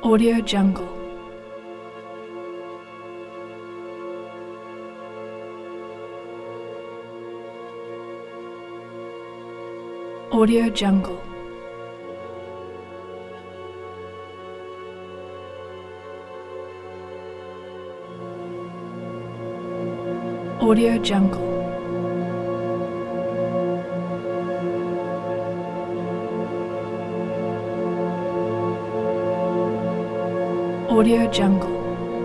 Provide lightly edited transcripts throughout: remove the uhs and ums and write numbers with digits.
Audio Jungle. Audio Jungle. Audio Jungle. Audio Jungle.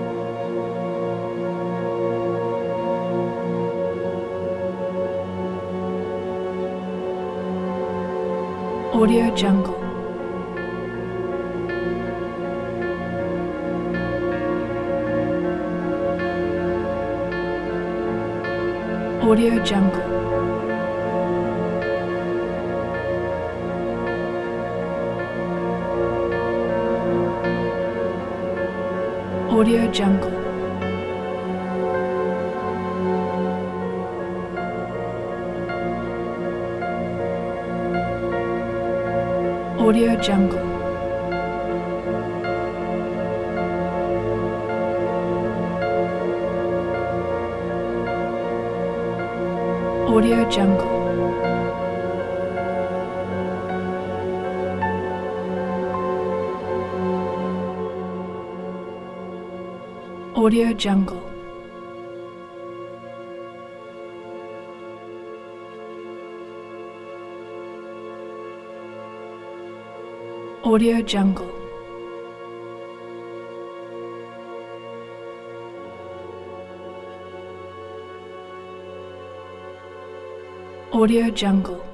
Audio Jungle. Audio Jungle. Audio Jungle. Audio Jungle. Audio Jungle. Audio Jungle. Audio Jungle. Audio Jungle.